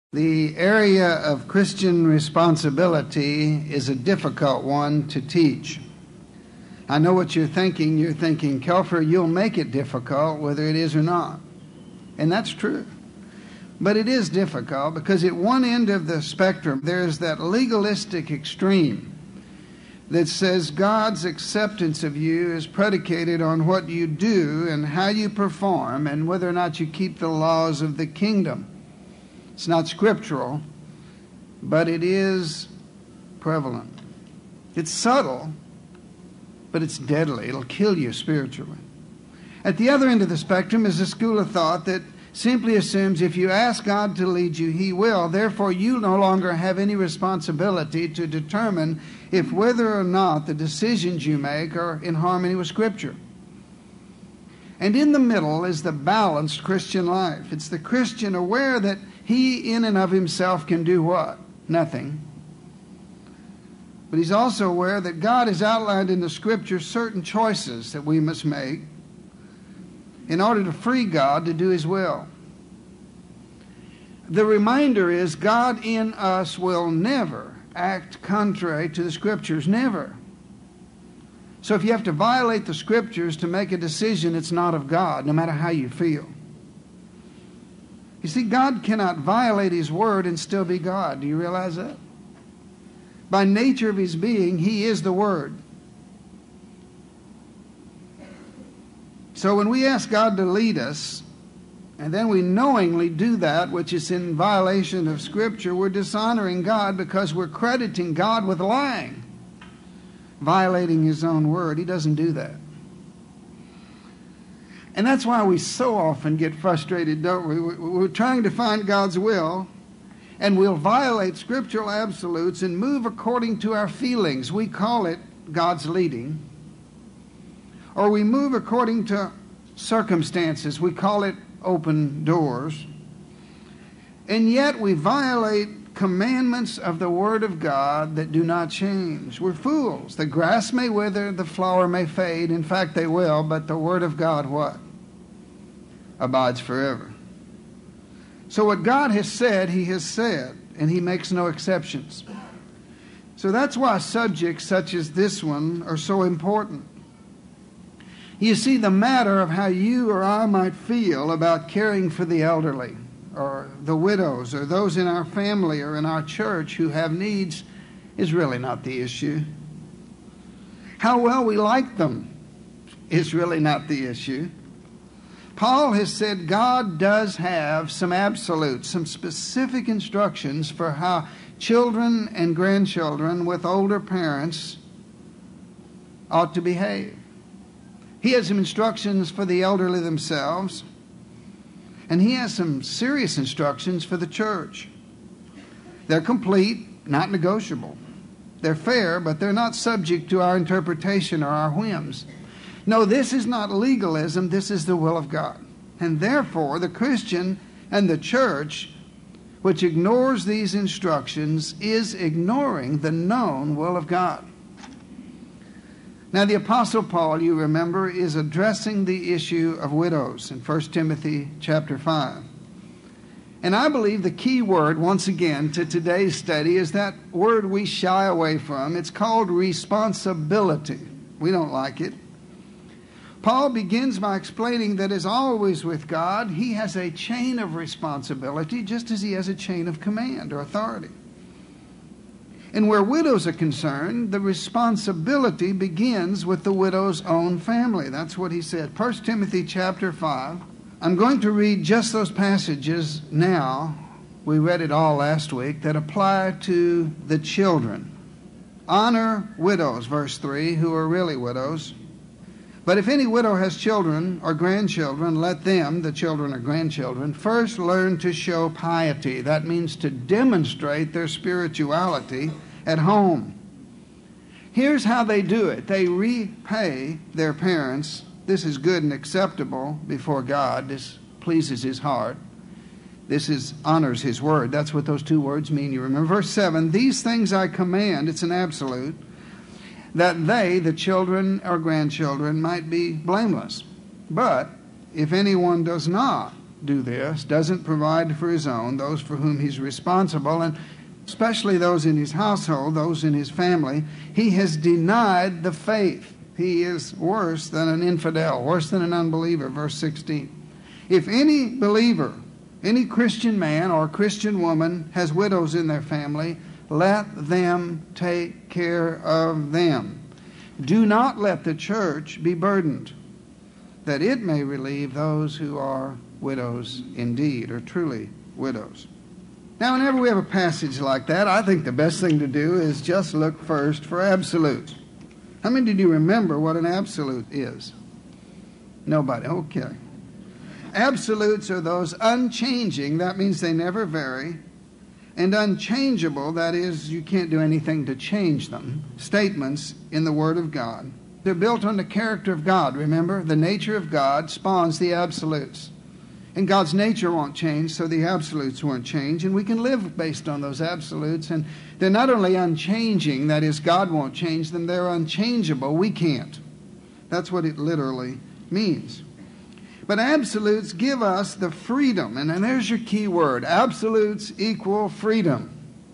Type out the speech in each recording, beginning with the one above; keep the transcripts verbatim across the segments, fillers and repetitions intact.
The area of Christian responsibility is a difficult one to teach. I know what you're thinking. You're thinking, Kelfer, you'll make it difficult whether it is or not. And that's true. But it is difficult because at one end of the spectrum, there's that legalistic extreme that says God's acceptance of you is predicated on what you do and how you perform and whether or not you keep the laws of the kingdom. It's not scriptural, but it is prevalent. It's subtle, but it's deadly. It'll kill you spiritually. At the other end of the spectrum is a school of thought that simply assumes if you ask God to lead you, He will. Therefore, you no longer have any responsibility to determine if whether or not the decisions you make are in harmony with Scripture. And in the middle is the balanced Christian life. It's the Christian aware that he in and of himself can do what? Nothing. But he's also aware that God has outlined in the Scripture certain choices that we must make in order to free God to do His will. The reminder is God in us will never act contrary to the Scriptures. Never. So if you have to violate the Scriptures to make a decision, it's not of God, no matter how you feel. You see, God cannot violate His Word and still be God. Do you realize that? By nature of His being, He is the Word. So when we ask God to lead us, and then we knowingly do that, which is in violation of Scripture, we're dishonoring God because we're crediting God with lying, violating His own Word. He doesn't do that. And that's why we so often get frustrated, don't we? We're trying to find God's will, and we'll violate scriptural absolutes and move according to our feelings. We call it God's leading. Or we move according to circumstances. We call it open doors. And yet we violate commandments of the Word of God that do not change. We're fools. The grass may wither, the flower may fade. In fact, they will, but the Word of God, what? Abides forever. So what God has said, He has said, and He makes no exceptions. So that's why subjects such as this one are so important. You see, the matter of how you or I might feel about caring for the elderly, or the widows, or those in our family or in our church who have needs is really not the issue. How well we like them is really not the issue. Paul has said God does have some absolutes, some specific instructions for how children and grandchildren with older parents ought to behave. He has some instructions for the elderly themselves, and He has some serious instructions for the church. They're complete, not negotiable. They're fair, but they're not subject to our interpretation or our whims. No, this is not legalism. This is the will of God. And therefore, the Christian and the church, which ignores these instructions, is ignoring the known will of God. Now, the Apostle Paul, you remember, is addressing the issue of widows in First Timothy chapter five. And I believe the key word, once again, to today's study is that word we shy away from. It's called responsibility. We don't like it. Paul begins by explaining that as always with God, He has a chain of responsibility just as He has a chain of command or authority. And where widows are concerned, the responsibility begins with the widow's own family. That's what he said. First Timothy chapter five. I'm going to read just those passages now. We read it all last week that apply to the children. Honor widows, verse three, who are really widows. But if any widow has children or grandchildren, let them, the children or grandchildren, first learn to show piety. That means to demonstrate their spirituality at home. Here's how they do it. They repay their parents. This is good and acceptable before God. This pleases His heart. This is honors His word. That's what those two words mean. You remember verse seven. These things I command, it's an absolute, that they, the children or grandchildren, might be blameless. But if anyone does not do this, doesn't provide for his own, those for whom he's responsible, and especially those in his household, those in his family, he has denied the faith. He is worse than an infidel, worse than an unbeliever. Verse sixteen. If any believer, any Christian man or Christian woman has widows in their family, let them take care of them. Do not let the church be burdened, that it may relieve those who are widows indeed, or truly widows. Now, whenever we have a passage like that, I think the best thing to do is just look first for absolutes. How many did you remember what an absolute is? Nobody. Okay. Absolutes are those unchanging, that means they never vary, and unchangeable, that is, you can't do anything to change them, statements in the Word of God. They're built on the character of God, remember? The nature of God spawns the absolutes. And God's nature won't change, so the absolutes won't change, and we can live based on those absolutes. And they're not only unchanging, that is, God won't change them, they're unchangeable. We can't. That's what it literally means. But absolutes give us the freedom, and then there's your key word. Absolutes equal freedom.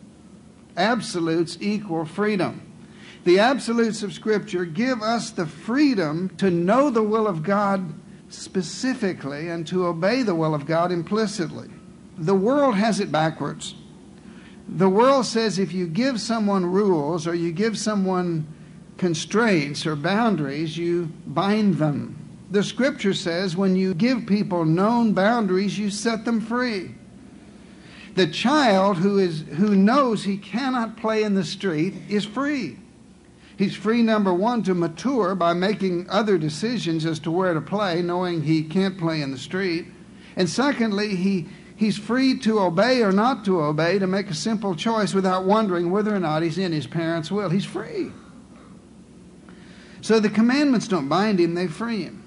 Absolutes equal freedom. The absolutes of Scripture give us the freedom to know the will of God specifically and to obey the will of God implicitly. The world has it backwards. The world says if you give someone rules or you give someone constraints or boundaries, you bind them. The Scripture says when you give people known boundaries, you set them free. The child who is who knows he cannot play in the street is free. He's free, number one, to mature by making other decisions as to where to play, knowing he can't play in the street. And secondly, he, he's free to obey or not to obey, to make a simple choice without wondering whether or not he's in his parents' will. He's free. So the commandments don't bind him, they free him.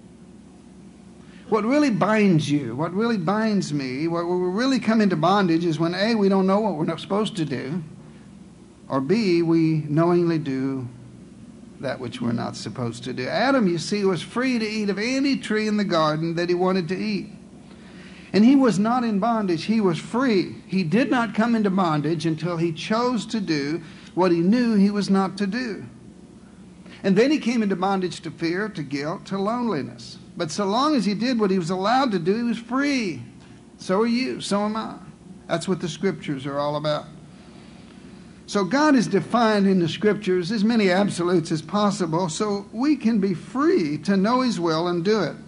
What really binds you, what really binds me, what we really come into bondage is when A, we don't know what we're not supposed to do, or B, we knowingly do that which we're not supposed to do. Adam, you see, was free to eat of any tree in the garden that he wanted to eat. And he was not in bondage, he was free. He did not come into bondage until he chose to do what he knew he was not to do. And then he came into bondage to fear, to guilt, to loneliness. But so long as he did what he was allowed to do, he was free. So are you, so am I. That's what the Scriptures are all about. So God has defined in the Scriptures as many absolutes as possible so we can be free to know His will and do it.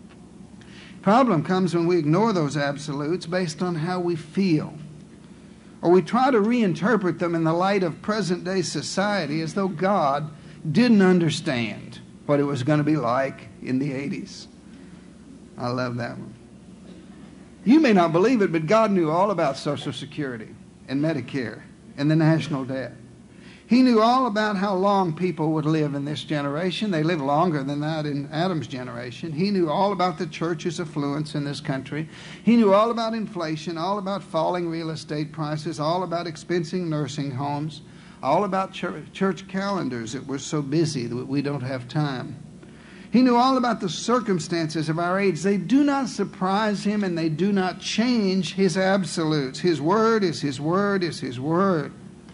Problem comes when we ignore those absolutes based on how we feel. Or we try to reinterpret them in the light of present-day society as though God didn't understand what it was going to be like in the eighties. I love that one. You may not believe it, but God knew all about Social Security and Medicare and the national debt. He knew all about how long people would live in this generation. They lived longer than that in Adam's generation. He knew all about the church's affluence in this country. He knew all about inflation, all about falling real estate prices, all about expensive nursing homes, all about church, church calendars that were so busy that we don't have time. He knew all about the circumstances of our age. They do not surprise him and they do not change his absolutes. His word is his word is his word.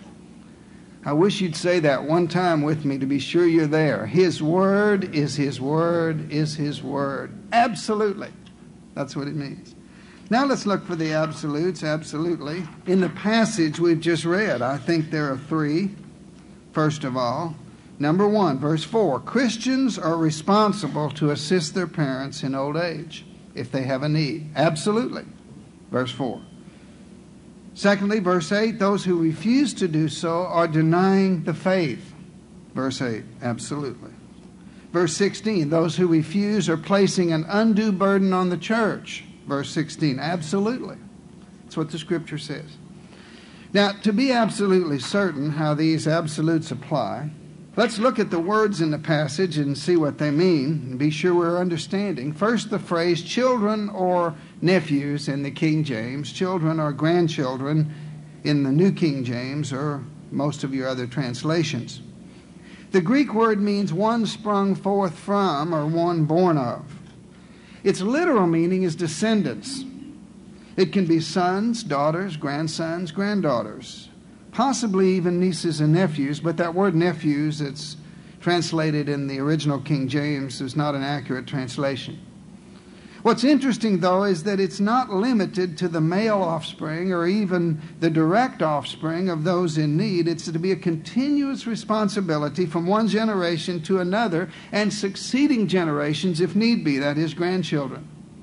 I wish you'd say that one time with me to be sure you're there. His word is his word is his word. Absolutely. That's what it means. Now let's look for the absolutes, absolutely. In the passage we've just read, I think there are three. First of all, number one, verse four, Christians are responsible to assist their parents in old age if they have a need. Absolutely. Verse four. Secondly, verse eight, those who refuse to do so are denying the faith. Verse eight, absolutely. Verse sixteen, those who refuse are placing an undue burden on the church. Verse sixteen, absolutely. That's what the Scripture says. Now, to be absolutely certain how these absolutes apply, let's look at the words in the passage and see what they mean and be sure we're understanding. First, the phrase children or nephews in the King James, children or grandchildren in the New King James or most of your other translations. The Greek word means one sprung forth from or one born of. Its literal meaning is descendants. It can be sons, daughters, grandsons, granddaughters, possibly even nieces and nephews, but that word nephews, it's translated in the original King James, is not an accurate translation. What's interesting, though, is that it's not limited to the male offspring or even the direct offspring of those in need. It's to be a continuous responsibility from one generation to another and succeeding generations, if need be, that is, grandchildren.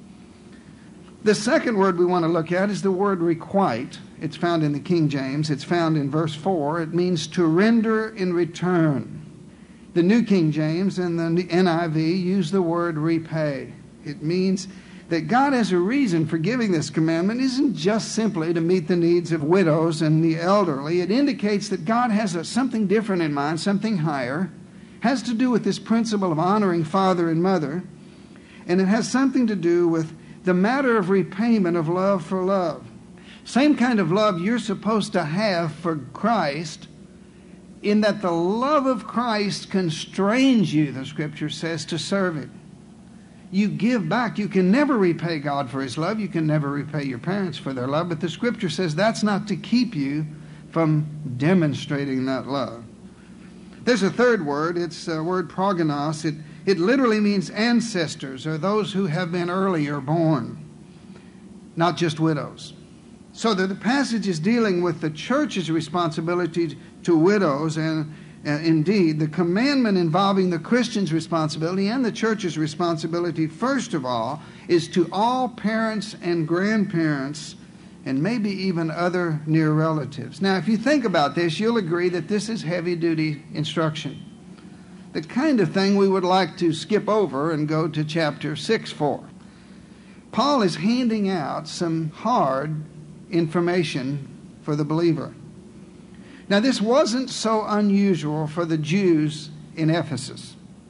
The second word we want to look at is the word requite. It's found in the King James. It's found in verse four. It means to render in return. The New King James and the N I V use the word repay. It means that God has a reason for giving this commandment. It isn't just simply to meet the needs of widows and the elderly. It indicates that God has a, something different in mind, something higher. It has to do with this principle of honoring father and mother. And it has something to do with the matter of repayment of love for love. Same kind of love you're supposed to have for Christ, in that the love of Christ constrains you, the Scripture says, to serve Him. You give back. You can never repay God for His love. You can never repay your parents for their love. But the Scripture says that's not to keep you from demonstrating that love. There's a third word. It's a word prognos. It, it literally means ancestors, or those who have been earlier born, not just widows. So that the passage is dealing with the church's responsibility to widows, and uh, indeed the commandment involving the Christian's responsibility and the church's responsibility, first of all, is to all parents and grandparents and maybe even other near relatives. Now, if you think about this, you'll agree that this is heavy-duty instruction, the kind of thing we would like to skip over and go to chapter six for. Paul is handing out some hard information for the believer. Now, this wasn't so unusual for the Jews in Ephesus.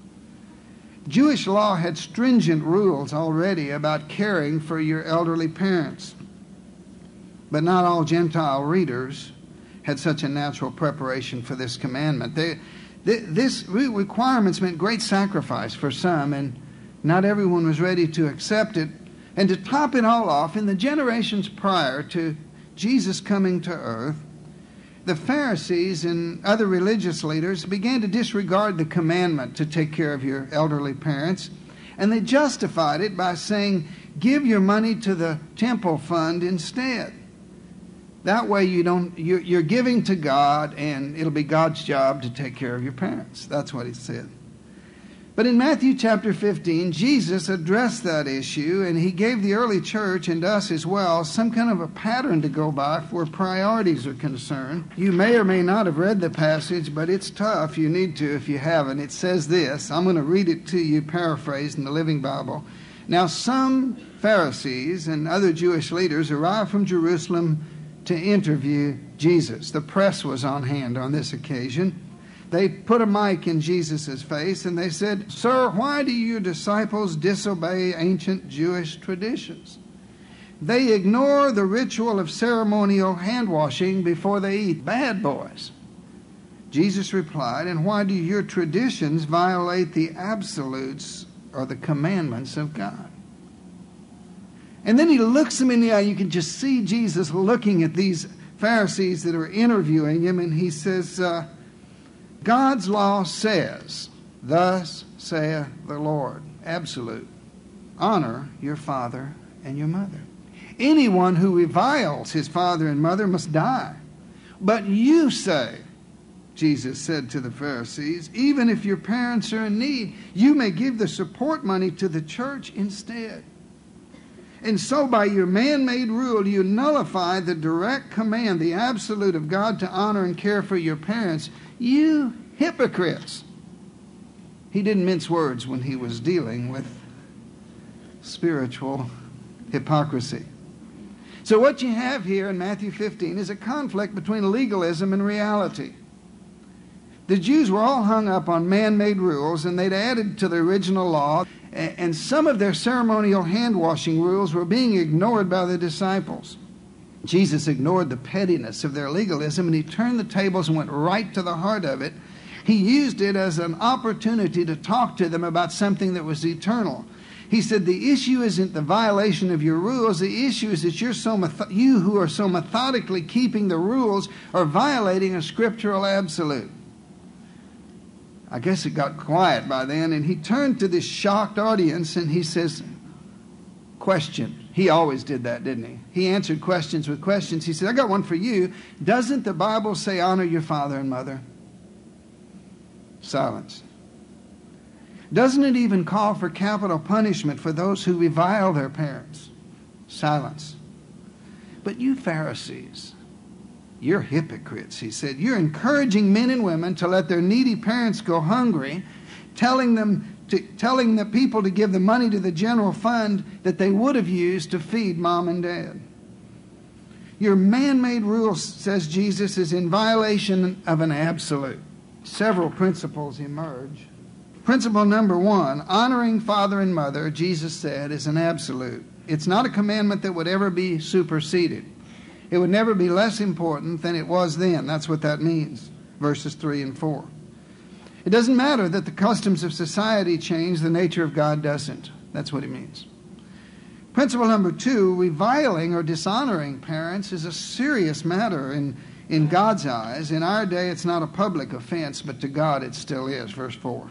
Jewish law had stringent rules already about caring for your elderly parents. But not all Gentile readers had such a natural preparation for this commandment. They, th- this requirements meant great sacrifice for some, and not everyone was ready to accept it. And to top it all off, in the generations prior to Jesus coming to earth, the Pharisees and other religious leaders began to disregard the commandment to take care of your elderly parents, and they justified it by saying, give your money to the temple fund instead. That way you don't, you're, you're giving to God, and it'll be God's job to take care of your parents. That's what he said. But in Matthew chapter fifteen, Jesus addressed that issue, and he gave the early church and us as well some kind of a pattern to go by where priorities are concerned. You may or may not have read the passage, but it's tough. You need to if you haven't. It says this. I'm going to read it to you, paraphrased in the Living Bible. Now some Pharisees and other Jewish leaders arrived from Jerusalem to interview Jesus. The press was on hand on this occasion. They put a mic in Jesus' face and they said, Sir, why do your disciples disobey ancient Jewish traditions? They ignore the ritual of ceremonial hand washing before they eat. Bad boys. Jesus replied, and why do your traditions violate the absolutes or the commandments of God? And then he looks them in the eye. You can just see Jesus looking at these Pharisees that are interviewing him, and he says, uh, God's law says, thus saith the Lord, absolute, honor your father and your mother. Anyone who reviles his father and mother must die. But you say, Jesus said to the Pharisees, even if your parents are in need, you may give the support money to the church instead. And so by your man-made rule, you nullify the direct command, the absolute of God to honor and care for your parents. You hypocrites. He didn't mince words when he was dealing with spiritual hypocrisy. So what you have here in Matthew fifteen is a conflict between legalism and reality. The Jews were all hung up on man-made rules, and they'd added to the original law, and some of their ceremonial hand-washing rules were being ignored by the disciples. Jesus ignored the pettiness of their legalism, and he turned the tables and went right to the heart of it. He used it as an opportunity to talk to them about something that was eternal. He said the issue isn't the violation of your rules. The issue is that you're so meth- you who are so methodically keeping the rules are violating a scriptural absolute. I guess it got quiet by then, and he turned to this shocked audience and he says, question. He always did that, didn't he? He answered questions with questions. He said, I got one for you. Doesn't the Bible say honor your father and mother? Silence. Doesn't it even call for capital punishment for those who revile their parents? Silence. But you Pharisees, you're hypocrites, he said. You're encouraging men and women to let their needy parents go hungry, telling them to, telling the people to give the money to the general fund that they would have used to feed mom and dad. Your man-made rule, says Jesus, is in violation of an absolute. Several principles emerge. Principle number one, honoring father and mother, Jesus said, is an absolute. It's not a commandment that would ever be superseded. It would never be less important than it was then. That's what that means, verses three and four. It doesn't matter that the customs of society change, the nature of God doesn't. That's what it means. Principle number two, reviling or dishonoring parents is a serious matter in, in God's eyes. In our day, it's not a public offense, but to God it still is, verse four.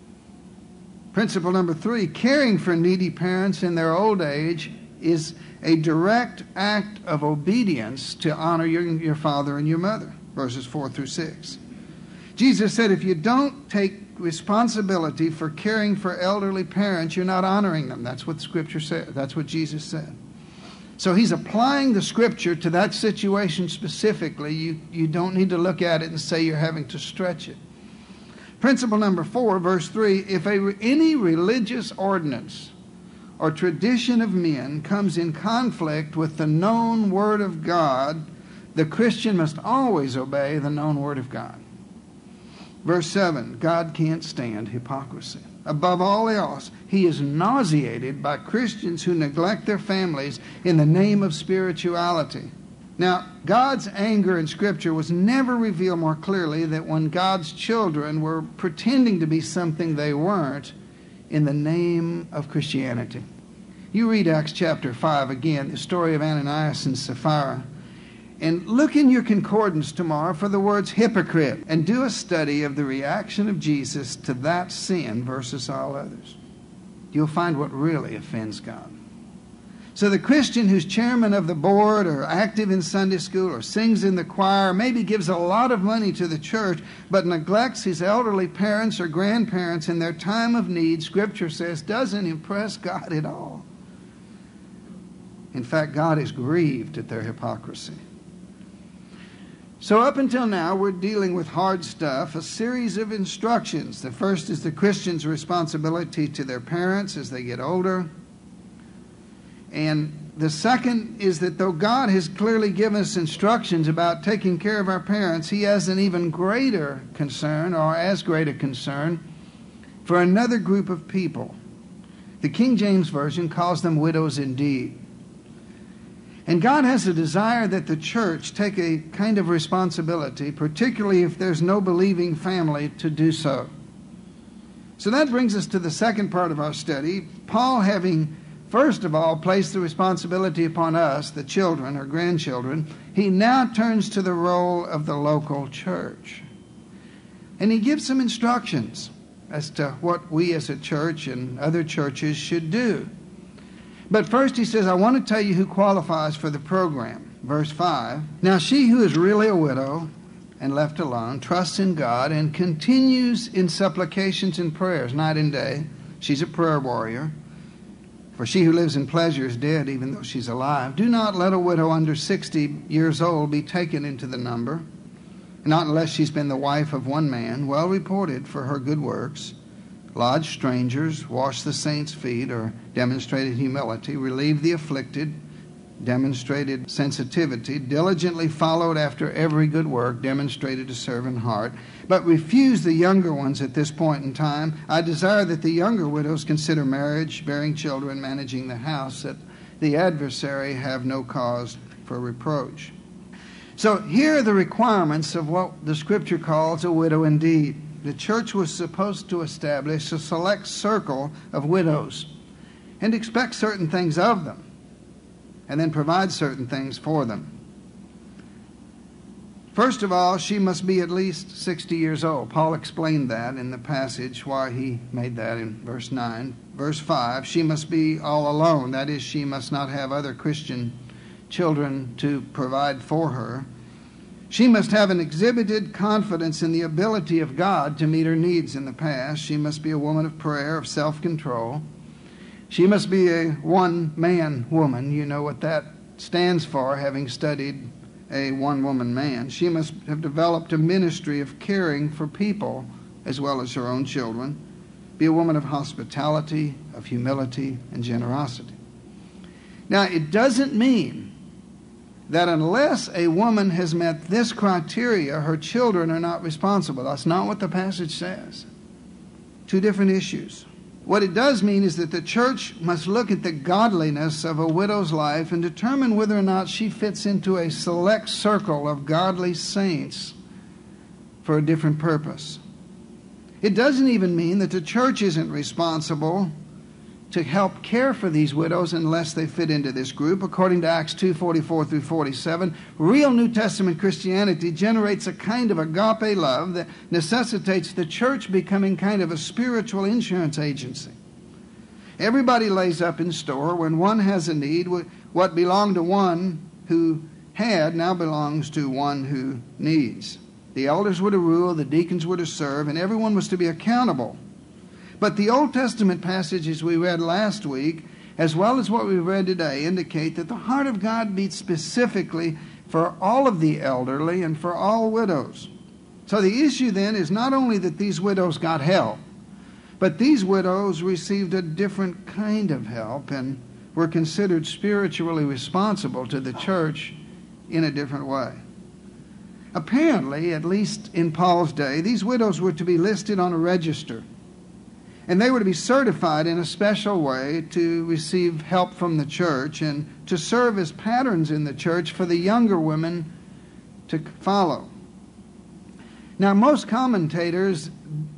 Principle number three, caring for needy parents in their old age is a direct act of obedience to honor your, your father and your mother, verses four through six. Jesus said if you don't take responsibility for caring for elderly parents, you're not honoring them. That's what Scripture said. That's what Jesus said. So he's applying the Scripture to that situation specifically. You, you don't need to look at it and say you're having to stretch it. Principle number four, verse three, if a, any religious ordinance or tradition of men comes in conflict with the known Word of God, the Christian must always obey the known Word of God. Verse seven, God can't stand hypocrisy. Above all else, he is nauseated by Christians who neglect their families in the name of spirituality. Now, God's anger in Scripture was never revealed more clearly than when God's children were pretending to be something they weren't in the name of Christianity. You read Acts chapter five again, the story of Ananias and Sapphira, and look in your concordance tomorrow for the words hypocrite, and do a study of the reaction of Jesus to that sin versus all others. You'll find what really offends God. So the Christian who's chairman of the board or active in Sunday school or sings in the choir, maybe gives a lot of money to the church, but neglects his elderly parents or grandparents in their time of need, Scripture says, doesn't impress God at all. In fact, God is grieved at their hypocrisy. So up until now, we're dealing with hard stuff, a series of instructions. The first is the Christian's responsibility to their parents as they get older. And the second is that though God has clearly given us instructions about taking care of our parents, he has an even greater concern, or as great a concern, for another group of people. The King James Version calls them widows indeed. And God has a desire that the church take a kind of responsibility, particularly if there's no believing family, to do so. So that brings us to the second part of our study. Paul, having first of all placed the responsibility upon us, the children or grandchildren, he now turns to the role of the local church. And he gives some instructions as to what we as a church and other churches should do. But first he says, I want to tell you who qualifies for the program. Verse five, now she who is really a widow and left alone trusts in God and continues in supplications and prayers night and day. She's a prayer warrior. For she who lives in pleasure is dead, even though she's alive. Do not let a widow under sixty years old be taken into the number, not unless she's been the wife of one man, well reported for her good works, lodged strangers, washed the saints' feet, or demonstrated humility, relieved the afflicted, demonstrated sensitivity, diligently followed after every good work, demonstrated a servant heart, but refused the younger ones at this point in time. I desire that the younger widows consider marriage, bearing children, managing the house, that the adversary have no cause for reproach. So here are the requirements of what the Scripture calls a widow indeed. The church was supposed to establish a select circle of widows. and expect certain things of them, and then provide certain things for them. First of all, she must be at least sixty years old. Paul explained that in the passage, why he made that in verse nine. Verse five, she must be all alone. That is, she must not have other Christian children to provide for her. She must have an exhibited confidence in the ability of God to meet her needs in the past. She must be a woman of prayer, of self-control. She must be a one-man woman. You know what that stands for, having studied a one-woman man. She must have developed a ministry of caring for people as well as her own children. Be a woman of hospitality, of humility, and generosity. Now, it doesn't mean that unless a woman has met this criteria, her children are not responsible. That's not what the passage says. Two different issues. What it does mean is that the church must look at the godliness of a widow's life and determine whether or not she fits into a select circle of godly saints for a different purpose. It doesn't even mean that the church isn't responsible to help care for these widows unless they fit into this group. According to Acts two, forty-four through forty-seven, real New Testament Christianity generates a kind of agape love that necessitates the church becoming kind of a spiritual insurance agency. Everybody lays up in store. When one has a need, what belonged to one who had now belongs to one who needs. The elders were to rule, the deacons were to serve, and everyone was to be accountable. But the Old Testament passages we read last week, as well as what we read today, indicate that the heart of God beats specifically for all of the elderly and for all widows. So the issue then is not only that these widows got help, but these widows received a different kind of help and were considered spiritually responsible to the church in a different way. Apparently, at least in Paul's day, these widows were to be listed on a register. And they were to be certified in a special way to receive help from the church and to serve as patterns in the church for the younger women to follow. Now, most commentators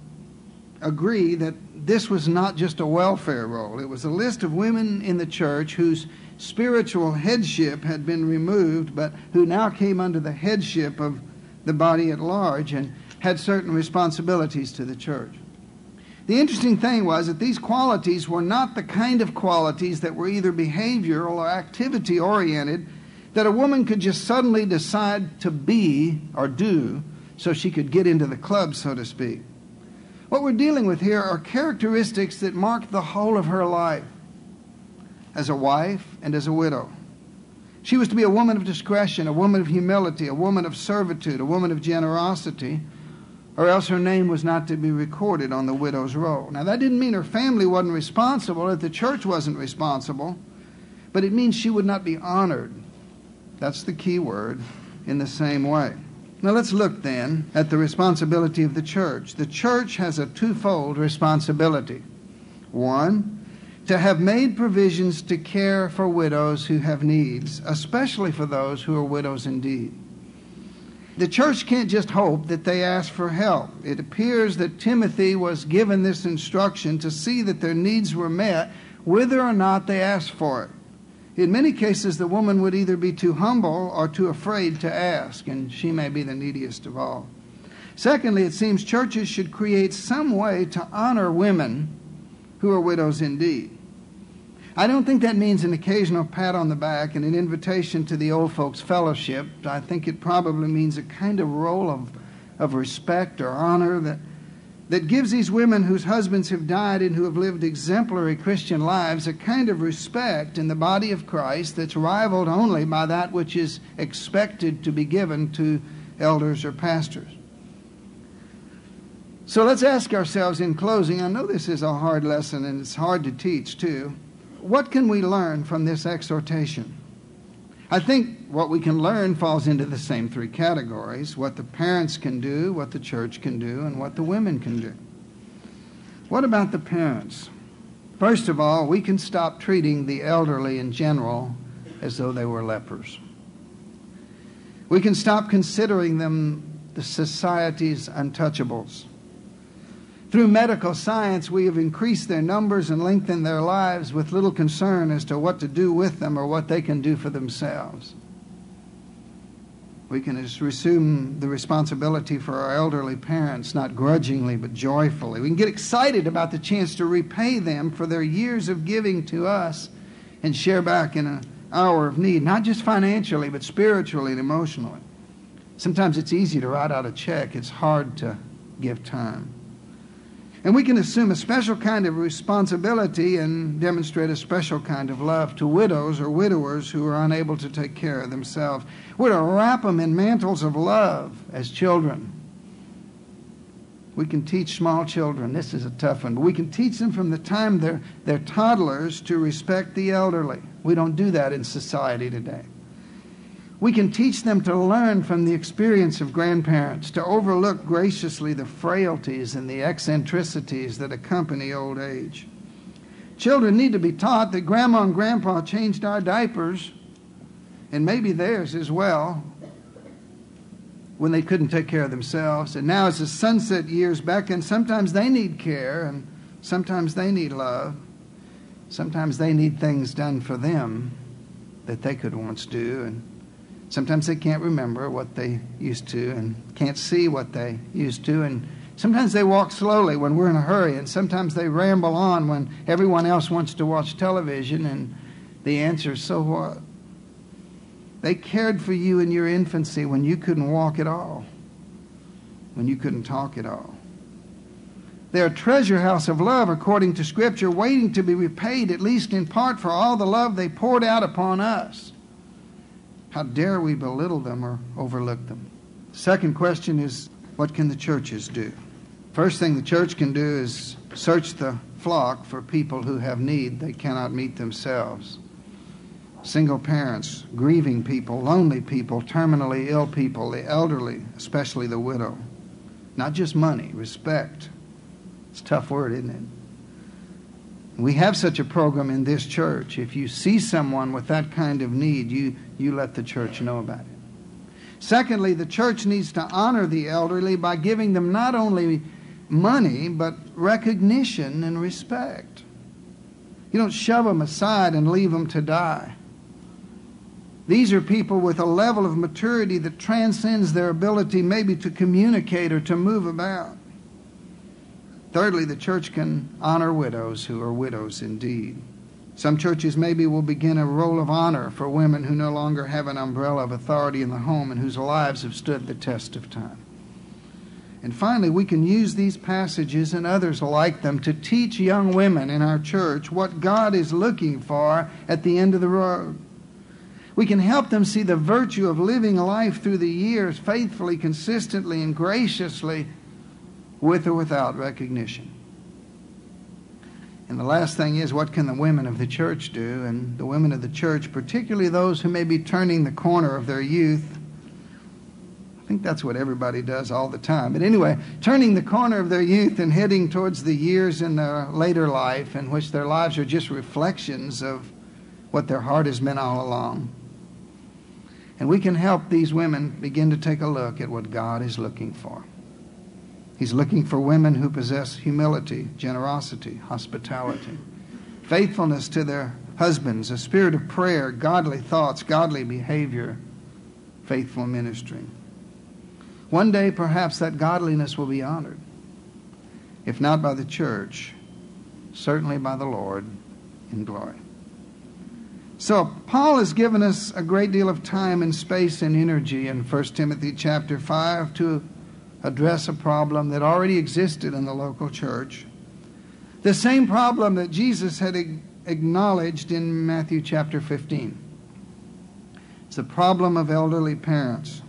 agree that this was not just a welfare roll. It was a list of women in the church whose spiritual headship had been removed, but who now came under the headship of the body at large and had certain responsibilities to the church. The interesting thing was that these qualities were not the kind of qualities that were either behavioral or activity-oriented that a woman could just suddenly decide to be or do so she could get into the club, so to speak. What we're dealing with here are characteristics that mark the whole of her life as a wife and as a widow. She was to be a woman of discretion, a woman of humility, a woman of servitude, a woman of generosity, or else her name was not to be recorded on the widow's roll. Now, that didn't mean her family wasn't responsible, that the church wasn't responsible, but it means she would not be honored. That's the key word, in the same way. Now, let's look then at the responsibility of the church. The church has a twofold responsibility. One, to have made provisions to care for widows who have needs, especially for those who are widows indeed. The church can't just hope that they ask for help. It appears that Timothy was given this instruction to see that their needs were met, whether or not they asked for it. In many cases, the woman would either be too humble or too afraid to ask, and she may be the neediest of all. Secondly, it seems churches should create some way to honor women who are widows indeed. I don't think that means an occasional pat on the back and an invitation to the old folks' fellowship. I think it probably means a kind of role of, of respect or honor that, that gives these women whose husbands have died and who have lived exemplary Christian lives a kind of respect in the body of Christ that's rivaled only by that which is expected to be given to elders or pastors. So let's ask ourselves in closing, I know this is a hard lesson and it's hard to teach too, what can we learn from this exhortation? I think what we can learn falls into the same three categories: what the parents can do, what the church can do, and what the women can do. What about the parents? First of all, we can stop treating the elderly in general as though they were lepers. We can stop considering them the society's untouchables. Through medical science, we have increased their numbers and lengthened their lives with little concern as to what to do with them or what they can do for themselves. We can assume the responsibility for our elderly parents, not grudgingly but joyfully. We can get excited about the chance to repay them for their years of giving to us and share back in an hour of need, not just financially but spiritually and emotionally. Sometimes it's easy to write out a check. It's hard to give time. And we can assume a special kind of responsibility and demonstrate a special kind of love to widows or widowers who are unable to take care of themselves. We're to wrap them in mantles of love as children. We can teach small children, this is a tough one, but we can teach them from the time they're, they're toddlers to respect the elderly. We don't do that in society today. We can teach them to learn from the experience of grandparents, to overlook graciously the frailties and the eccentricities that accompany old age. Children need to be taught that Grandma and Grandpa changed our diapers, and maybe theirs as well, when they couldn't take care of themselves. And now as the sunset years beckon, sometimes they need care, and sometimes they need love. Sometimes they need things done for them that they could once do, and sometimes they can't remember what they used to and can't see what they used to. And sometimes they walk slowly when we're in a hurry. And sometimes they ramble on when everyone else wants to watch television. And the answer is, so what? They cared for you in your infancy when you couldn't walk at all, when you couldn't talk at all. They're a treasure house of love, according to Scripture, waiting to be repaid, at least in part, for all the love they poured out upon us. How dare we belittle them or overlook them? Second question is, what can the churches do? First thing the church can do is search the flock for people who have need they cannot meet themselves. Single parents, grieving people, lonely people, terminally ill people, the elderly, especially the widow. Not just money, respect. It's a tough word, isn't it? We have such a program in this church. If you see someone with that kind of need, you, you let the church know about it. Secondly, the church needs to honor the elderly by giving them not only money, but recognition and respect. You don't shove them aside and leave them to die. These are people with a level of maturity that transcends their ability maybe to communicate or to move about. Thirdly, the church can honor widows who are widows indeed. Some churches maybe will begin a roll of honor for women who no longer have an umbrella of authority in the home and whose lives have stood the test of time. And finally, we can use these passages and others like them to teach young women in our church what God is looking for at the end of the road. We can help them see the virtue of living life through the years faithfully, consistently, and graciously, with or without recognition. And the last thing is, what can the women of the church do? And the women of the church, particularly those who may be turning the corner of their youth, I think that's what everybody does all the time. But anyway, turning the corner of their youth and heading towards the years in their later life in which their lives are just reflections of what their heart has been all along. And we can help these women begin to take a look at what God is looking for. He's looking for women who possess humility, generosity, hospitality, faithfulness to their husbands, a spirit of prayer, godly thoughts, godly behavior, faithful ministry. One day, perhaps that godliness will be honored, if not by the church, certainly by the Lord in glory. So Paul has given us a great deal of time and space and energy in First Timothy chapter five to address a problem that already existed in the local church. The same problem that Jesus had acknowledged in Matthew chapter fifteen. It's the problem of elderly parents.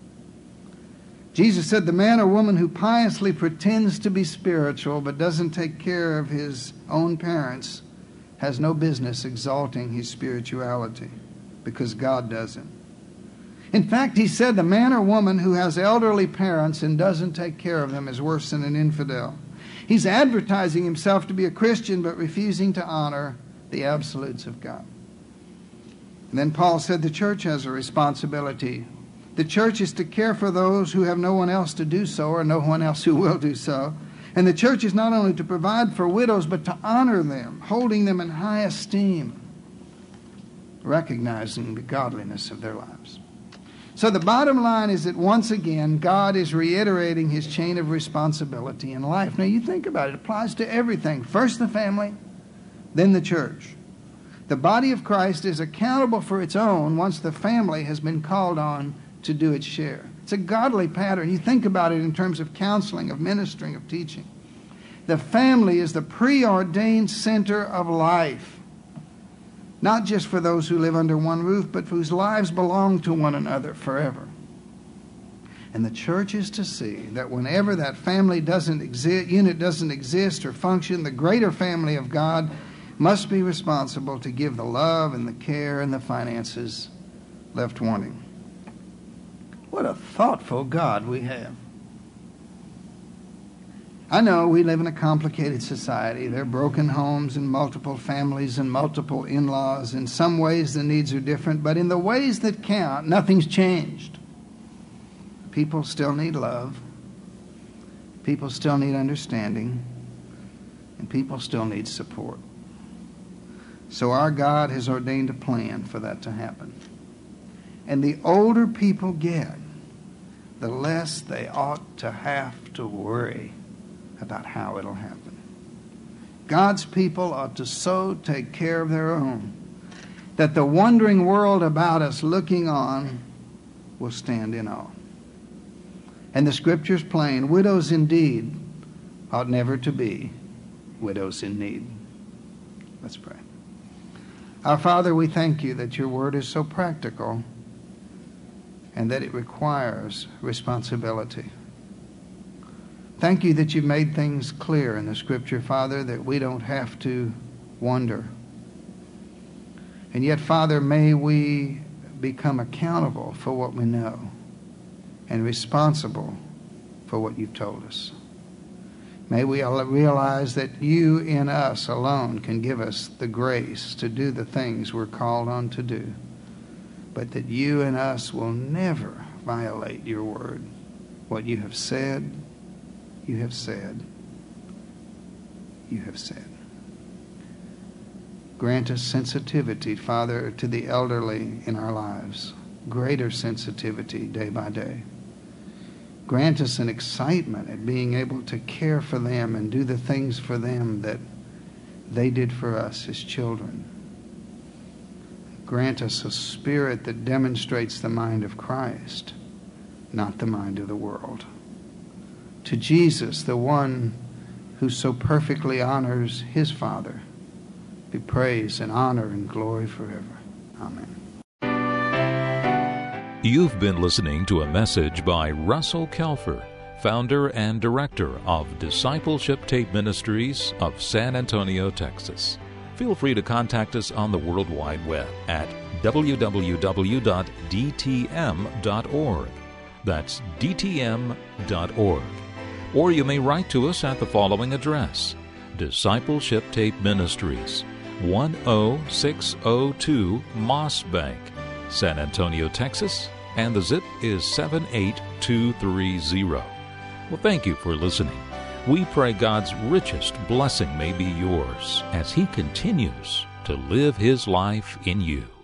Jesus said the man or woman who piously pretends to be spiritual but doesn't take care of his own parents has no business exalting his spirituality, because God doesn't. In fact, he said the man or woman who has elderly parents and doesn't take care of them is worse than an infidel. He's advertising himself to be a Christian but refusing to honor the absolutes of God. And then Paul said the church has a responsibility. The church is to care for those who have no one else to do so, or no one else who will do so. And the church is not only to provide for widows, but to honor them, holding them in high esteem, recognizing the godliness of their lives. So the bottom line is that once again, God is reiterating his chain of responsibility in life. Now you think about it. It applies to everything. First the family, then the church. The body of Christ is accountable for its own once the family has been called on to do its share. It's a godly pattern. You think about it in terms of counseling, of ministering, of teaching. The family is the preordained center of life. Not just for those who live under one roof, but whose lives belong to one another forever. And the church is to see that whenever that family doesn't exist, unit doesn't exist or function, the greater family of God must be responsible to give the love and the care and the finances left wanting. What a thoughtful God we have. I know we live in a complicated society. There are broken homes and multiple families and multiple in-laws. In some ways the needs are different, but in the ways that count, nothing's changed. People still need love. People still need understanding. And people still need support. So our God has ordained a plan for that to happen. And the older people get, the less they ought to have to worry about how it'll happen. God's people ought to so take care of their own that the wondering world about us looking on will stand in awe. And the Scripture's plain, widows indeed ought never to be widows in need. Let's pray. Our Father, we thank you that your word is so practical and that it requires responsibility. Thank you that you've made things clear in the Scripture, Father, that we don't have to wonder. And yet, Father, may we become accountable for what we know and responsible for what you've told us. May we realize that you in us alone can give us the grace to do the things we're called on to do, but that you in us will never violate your word. What you have said, you have said, you have said. Grant us sensitivity, Father, to the elderly in our lives, greater sensitivity day by day. Grant us an excitement at being able to care for them and do the things for them that they did for us as children. Grant us a spirit that demonstrates the mind of Christ, not the mind of the world. To Jesus, the one who so perfectly honors his Father, be praise and honor and glory forever. Amen. You've been listening to a message by Russell Kelfer, founder and director of Discipleship Tape Ministries of San Antonio, Texas. Feel free to contact us on the World Wide Web at w w w dot d t m dot org. That's d t m dot org. Or you may write to us at the following address: Discipleship Tape Ministries, one oh six oh two Moss Bank, San Antonio, Texas, and the zip is seven eight two three zero. Well, thank you for listening. We pray God's richest blessing may be yours as He continues to live His life in you.